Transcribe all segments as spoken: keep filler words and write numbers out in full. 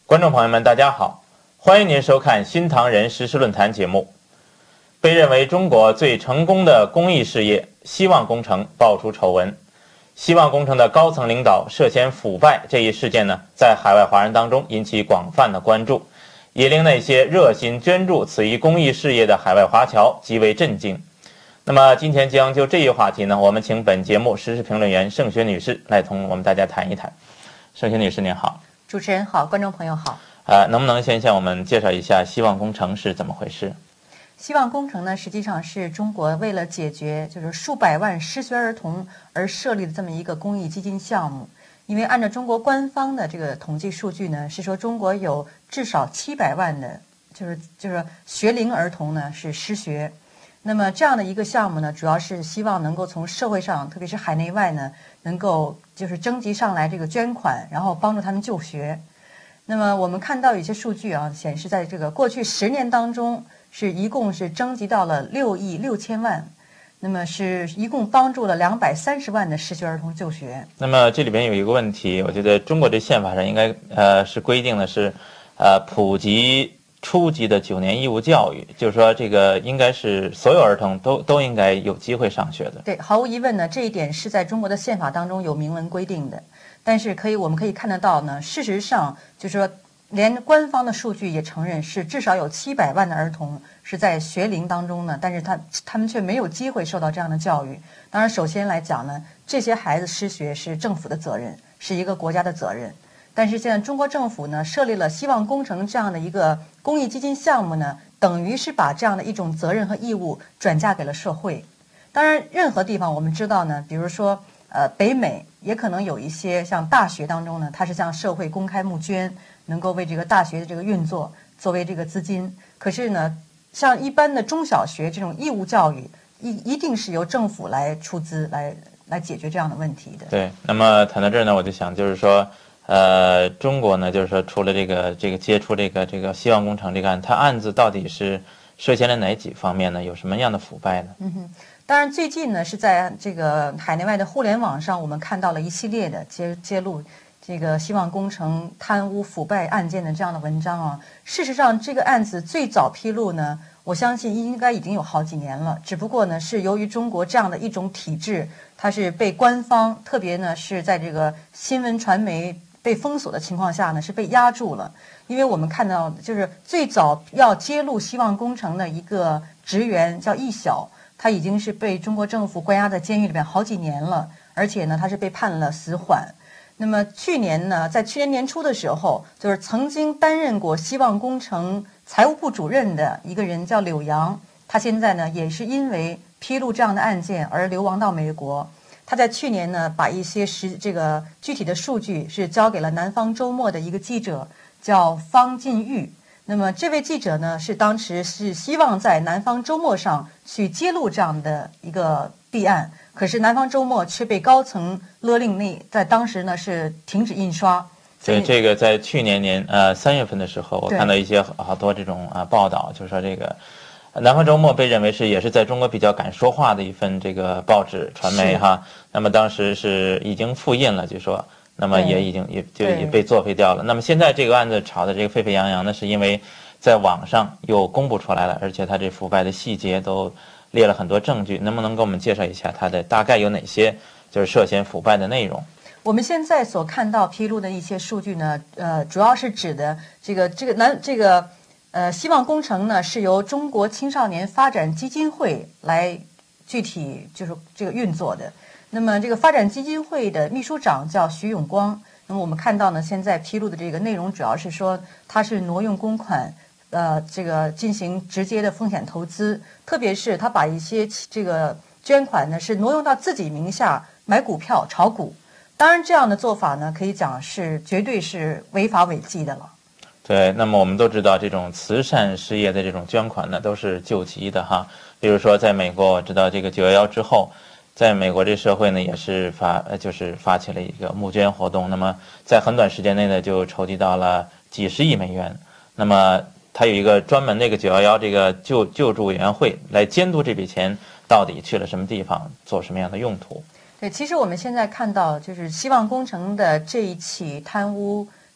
观众朋友们，大家好，欢迎您收看新唐人时事论坛节目。被认为中国最成功的公益事业希望工程爆出丑闻，希望工程的高层领导涉嫌腐败这一事件呢，在海外华人当中引起广泛的关注，也令那些热心捐助此一公益事业的海外华侨极为震惊。那么今天将就这一话题呢，我们请本节目时事评论员盛学女士来同我们大家谈一谈。盛学女士您好。 主持人好，观众朋友好。 呃，能不能先向我们介绍一下希望工程是怎么回事？ 希望工程呢，实际上是中国为了解决就是数百万失学儿童而设立的这么一个公益基金项目。因为按照中国官方的这个统计数据呢，是说中国有至少七百万的，就是就是学龄儿童呢是失学。那么这样的一个项目呢，主要是希望能够从社会上，特别是海内外呢，能够就是征集上来这个捐款，然后帮助他们就学。那么我们看到有些数据啊，显示在这个过去十年当中，是一共是征集到了六亿六千万，那么是一共帮助了两百三十万的失学儿童就学。 那么这里边有一个问题，我觉得中国这宪法上应该呃是规定的是，呃普及初级的九年义务教育，就是说这个应该是所有儿童都都应该有机会上学的。 对，毫无疑问呢，这一点是在中国的宪法当中有明文规定的。但是可以，我们可以看得到呢，事实上就是说，连官方的数据也承认是至少有七百万的儿童是在学龄当中呢，但是他他们却没有机会受到这样的教育。当然，首先来讲呢，这些孩子失学是政府的责任，是一个国家的责任。但是现在中国政府呢，设立了希望工程这样的一个公益基金项目呢，等于是把这样的一种责任和义务转嫁给了社会。当然，任何地方我们知道呢，比如说呃北美也可能有一些像大学当中呢，它是向社会公开募捐，能够为这个大学的这个运作作为这个资金。可是呢，像一般的中小学这种义务教育，一一定是由政府来出资来来解决这样的问题的。 对，那么谈到这儿呢，我就想就是说。呃，中国呢，就是说，除了这个这个接触这个这个希望工程这个案，它案子到底是涉嫌了哪几方面呢？有什么样的腐败呢？ 嗯哼，当然最近呢，是在这个海内外的互联网上，我们看到了一系列的揭揭露这个希望工程贪污腐败案件的这样的文章啊。事实上，这个案子最早披露呢，我相信应该已经有好几年了，只不过呢，是由于中国这样的一种体制，它是被官方，特别呢是在这个新闻传媒被封锁的情况下呢，是被压住了。因为我们看到，就是最早要揭露希望工程的一个职员叫易晓，他已经是被中国政府关押在监狱里面好几年了，而且呢，他是被判了死缓。那么去年呢，在去年年初的时候，就是曾经担任过希望工程财务部主任的一个人叫柳阳，他现在呢也是因为披露这样的案件而流亡到美国。他在去年呢，把一些实这个具体的数据是交给了南方周末的一个记者，叫方进玉。那么这位记者呢，是当时是希望在南方周末上去揭露这样的一个弊案，可是南方周末却被高层勒令内，在当时呢是停止印刷。 对，这个在去年年呃三月份的时候，我看到一些好多这种啊报道，就是说这个。南方周末被认为是也是在中国比较敢说话的一份这个报纸传媒哈，那么当时是已经复印了，据说，那么也已经也就也被作废掉了。那么现在这个案子炒的这个沸沸扬扬呢，是因为在网上又公布出来了，而且它这腐败的细节都列了很多证据，能不能给我们介绍一下它的大概有哪些就是涉嫌腐败的内容？ 我们现在所看到披露的一些数据呢，呃，主要是指的这个这个南这个。呃，希望工程呢是由中国青少年发展基金会来具体就是这个运作的。那么这个发展基金会的秘书长叫徐永光。那么我们看到呢，现在披露的这个内容主要是说他是挪用公款，呃，这个进行直接的风险投资，特别是他把一些这个捐款呢是挪用到自己名下买股票炒股。当然，这样的做法呢，可以讲是绝对是违法违纪的了。 对，那么我们都知道，这种慈善事业的这种捐款呢，都是救急的哈。比如说，在美国，我知道这个九幺幺之后，在美国这社会呢，也是发呃，就是发起了一个募捐活动。那么在很短时间内呢，就筹集到了几十亿美元。那么它有一个专门那个九幺幺这个救救助委员会来监督这笔钱到底去了什么地方，做什么样的用途。 对，其实我们现在看到，就是希望工程的这一起贪污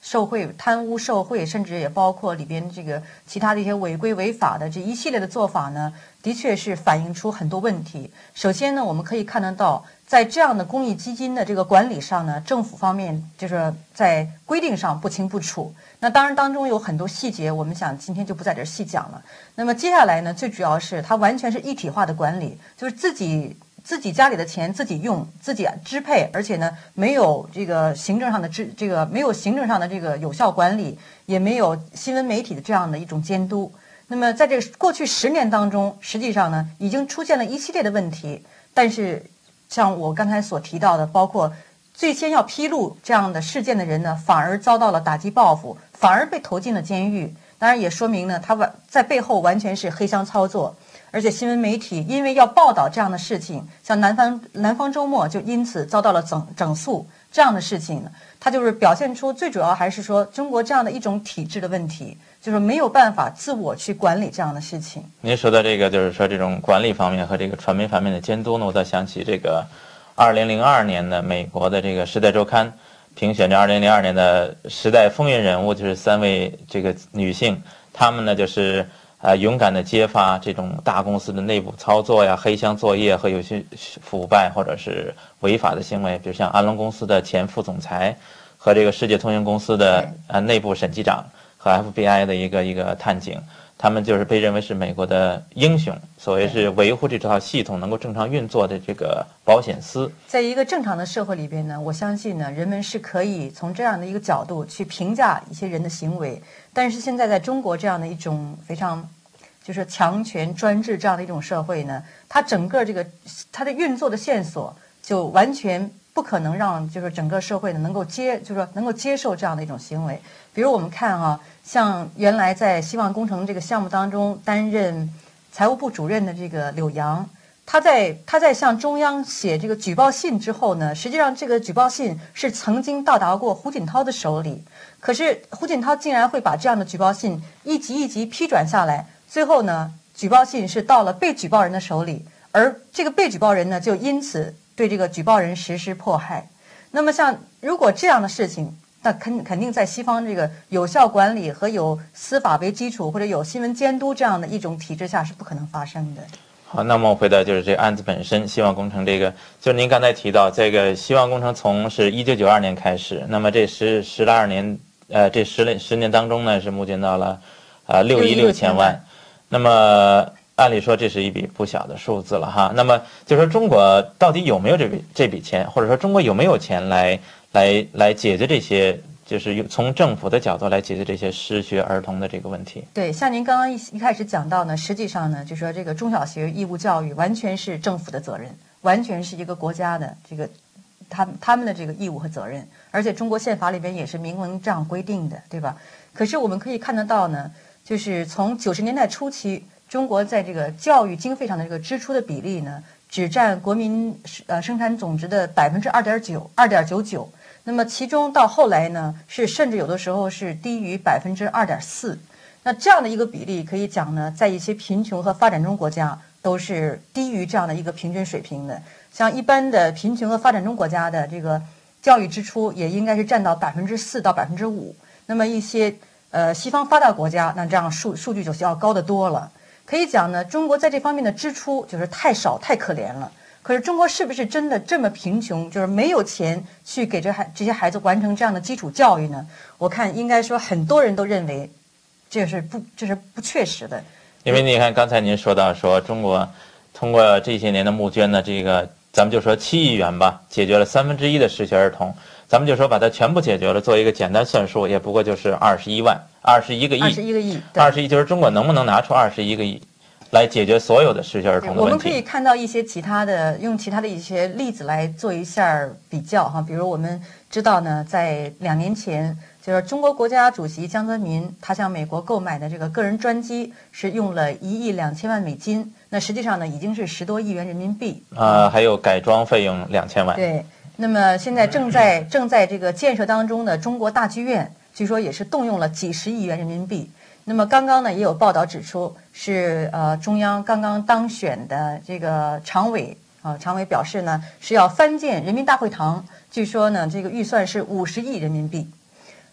受贿、贪污受贿，甚至也包括里边这个其他的一些违规违法的这一系列的做法呢，的确是反映出很多问题。首先呢，我们可以看得到，在这样的公益基金的这个管理上呢，政府方面就是在规定上不清不楚。那当然当中有很多细节，我们想今天就不在这儿细讲了。那么接下来呢，最主要是它完全是一体化的管理，就是自己。自己家里的钱自己用，自己支配，而且呢，没有这个行政上的支，这个没有行政上的这个有效管理，也没有新闻媒体的这样的一种监督。那么在这个过去十年当中，实际上呢，已经出现了一系列的问题。但是，像我刚才所提到的，包括最先要披露这样的事件的人呢，反而遭到了打击报复，反而被投进了监狱。当然，也说明呢，他完在背后完全是黑箱操作。而且新闻媒体因为要报道这样的事情，像南方南方周末就因此遭到了整整肃这样的事情呢，它就是表现出最主要还是说中国这样的一种体制的问题，就是没有办法自我去管理这样的事情。 您说的这个就是说这种管理方面和这个传媒方面的监督呢，我倒想起这个二零零二年的美国的这个《时代周刊》评选这二零零二年的时代风云人物，就是三位这个女性，她们呢就是呃，勇敢地揭发这种大公司的内部操作呀、黑箱作业和有些腐败或者是违法的行为，比如像安龙公司的前副总裁和这个世界通讯公司的呃内部审计长和 F B I 的一个一个探警，他们就是被认为是美国的英雄，所谓是维护这套系统能够正常运作的这个保险丝。 在一个正常的社会里边呢，我相信呢，人们是可以从这样的一个角度去评价一些人的行为。但是现在在中国这样的一种非常就是强权专制这样的一种社会呢，它整个这个它的运作的线索就完全不可能让就是整个社会呢能够接就是说能够接受这样的一种行为。比如我们看啊，像原来在希望工程这个项目当中担任财务部主任的这个柳杨，他在他在向中央写这个举报信之后呢，实际上这个举报信是曾经到达过胡锦涛的手里，可是胡锦涛竟然会把这样的举报信一级一级批转下来，最后呢，举报信是到了被举报人的手里，而这个被举报人呢，就因此对这个举报人实施迫害。那么像如果这样的事情，那肯肯定在西方这个有效管理和有司法为基础或者有新闻监督这样的一种体制下是不可能发生的。 好，那么我回到就是这个案子本身，希望工程这个，就是您刚才提到这个希望工程从是一九九二年开始，那么这十十来二年，呃，这十年十年当中呢，是募捐到了呃六亿六千万，那么按理说这是一笔不小的数字了哈。那么就说中国到底有没有这笔这笔钱，或者说中国有没有钱来来来解决这些？就是从政府的角度来解决这些失学儿童的这个问题。 对，像您刚刚一一开始讲到呢，实际上呢，就说这个中小学义务教育完全是政府的责任，完全是一个国家的这个他他们的这个义务和责任，而且中国宪法里边也是明文这样规定的，对吧？可是我们可以看得到呢，就是从九十年代初期，中国在这个教育经费上的这个支出的比例呢，只占国民呃生产总值的百分之二点九，二点九九。那么其中到后来呢，是甚至有的时候是低于百分之二点四。那这样的一个比例，可以讲呢，在一些贫穷和发展中国家都是低于这样的一个平均水平的。像一般的贫穷和发展中国家的这个教育支出，也应该是占到百分之四到百分之五。那么一些呃西方发达国家，那这样数数据就要高得多了。可以讲呢，中国在这方面的支出就是太少太可怜了。可是中国是不是真的这么贫穷，就是没有钱去给这孩这些孩子完成这样的基础教育呢？我看应该说很多人都认为这是不这是不确实的。 因为你看刚才您说到说中国通过这些年的募捐呢，这个咱们就说七亿元吧，解决了三分之一的失学儿童，咱们就说把它全部解决了，做一个简单算术，也不过就是二十一万，二十一个亿， 二十一个亿， 二十亿就是中国能不能拿出二十一个亿？来解决所有的失学儿童的问题。 我们可以看到一些其他的，用其他的一些例子来做一下比较哈。比如我们知道呢，在两年前，就是中国国家主席江泽民他向美国购买的这个个人专机是用了一亿两千万美金，那实际上呢已经是十多亿元人民币。 啊、呃，还有改装费用两千万。 对，那么现在正在正在这个建设当中的中国大剧院，据说也是动用了几十亿元人民币。那么刚刚呢，也有报道指出，是呃中央刚刚当选的这个常委啊、呃，常委表示呢是要翻建人民大会堂，据说呢这个预算是五十亿人民币。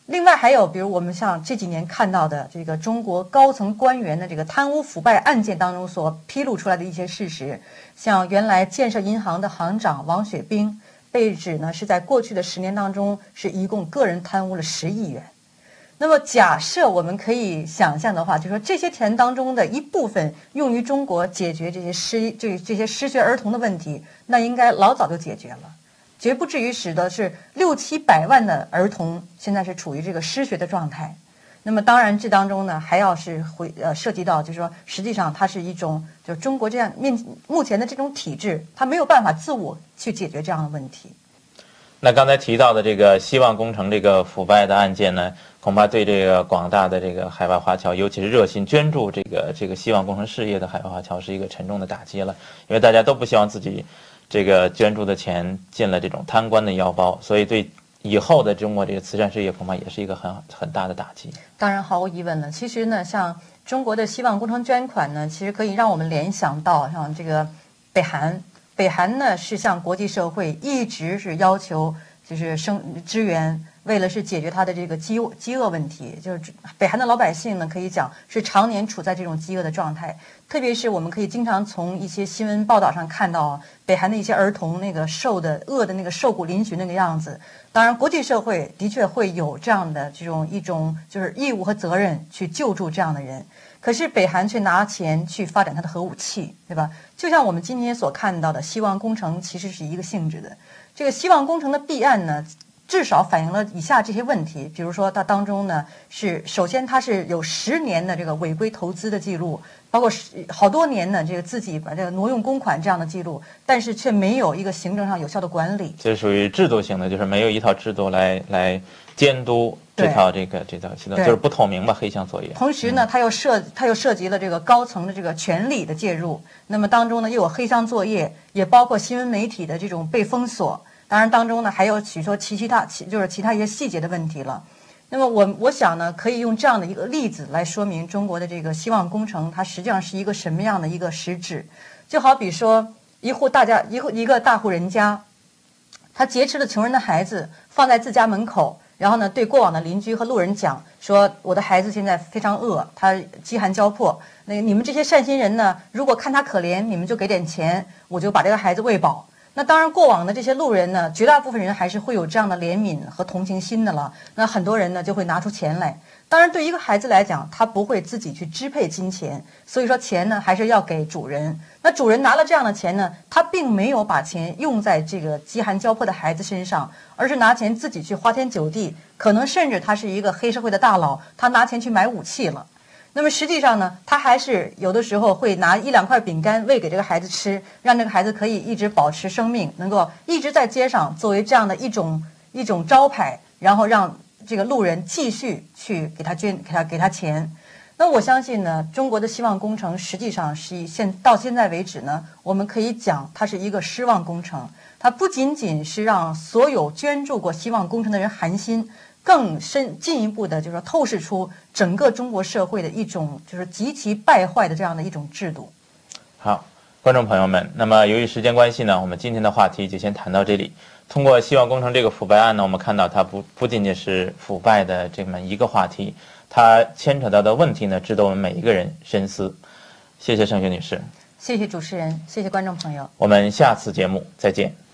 另外还有，比如我们像这几年看到的这个中国高层官员的这个贪污腐败案件当中所披露出来的一些事实，像原来建设银行的行长王雪冰被指呢是在过去的十年当中是一共个人贪污了十亿元。那么假设我们可以想象的话，就是说这些钱当中的一部分用于中国解决这些失这这些失学儿童的问题，那应该老早就解决了。绝不至于使得是六七百万的儿童现在是处于这个失学的状态。那么当然这当中呢还要是会呃涉及到就是说实际上它是一种就中国这样面目前的这种体制，它没有办法自我去解决这样的问题。 那刚才提到的这个希望工程这个腐败的案件呢，恐怕对这个广大的这个海外华侨，尤其是热心捐助这个这个希望工程事业的海外华侨是一个沉重的打击了，因为大家都不希望自己这个捐助的钱进了这种贪官的腰包，所以对以后的中国这个慈善事业恐怕也是一个很很大的打击。 当然毫无疑问了，其实呢像中国的希望工程捐款呢，其实可以让我们联想到像这个北韩。北韩呢是向国际社会一直是要求就是生支援，为了是解决它的这个饥饥饿问题，就是北韩的老百姓呢可以讲是常年处在这种饥饿的状态，特别是我们可以经常从一些新闻报道上看到北韩的一些儿童那个瘦的饿的那个瘦骨嶙峋那个样子。当然国际社会的确会有这样的这种一种就是义务和责任去救助这样的人，可是北韩却拿钱去发展它的核武器，对吧？就像我们今天所看到的希望工程其实是一个性质的。这个希望工程的弊案呢，至少反映了以下这些问题，比如说它当中呢是首先它是有十年的这个违规投资的记录，包括好多年呢这个自己把这个挪用公款这样的记录，但是却没有一个行政上有效的管理。 这属于制度性的，就是没有一套制度来来监督这套这个这套系统，就是不透明吧，黑箱作业。 同时呢，它又涉它又涉及了这个高层的这个权力的介入，那么当中呢又有黑箱作业，也包括新闻媒体的这种被封锁。当然当中呢还有许多其其他其就是其他一些细节的问题了。那么我我想呢，可以用这样的一个例子来说明中国的这个希望工程它实际上是一个什么样的一个实质。就好比说一户大家一户一个大户人家，他劫持了穷人的孩子放在自家门口，然后呢对过往的邻居和路人讲说，我的孩子现在非常饿，他饥寒交迫，那个你们这些善心人呢，如果看他可怜，你们就给点钱，我就把这个孩子喂饱。那当然过往的这些路人呢，绝大部分人还是会有这样的怜悯和同情心的了，那很多人呢就会拿出钱来。当然对一个孩子来讲，他不会自己去支配金钱，所以说钱呢还是要给主人。那主人拿了这样的钱呢，他并没有把钱用在这个饥寒交迫的孩子身上，而是拿钱自己去花天酒地，可能甚至他是一个黑社会的大佬，他拿钱去买武器了。那么实际上呢，他还是有的时候会拿一两块饼干喂给这个孩子吃，让这个孩子可以一直保持生命，能够一直在街上作为这样的一种一种招牌，然后让这个路人继续去给他捐给他给他钱。那我相信呢，中国的希望工程实际上是现到现在为止呢，我们可以讲它是一个失望工程。它不仅仅是让所有捐助过希望工程的人寒心，更深进一步的就是说透视出整个中国社会的一种就是极其败坏的这样的一种制度。 好，观众朋友们，那么由于时间关系呢，我们今天的话题就先谈到这里。通过希望工程这个腐败案呢，我们看到它不不仅仅是腐败的这么一个话题，它牵扯到的问题呢，值得我们每一个人深思。谢谢盛雪女士， 谢谢主持人，谢谢观众朋友， 我们下次节目再见。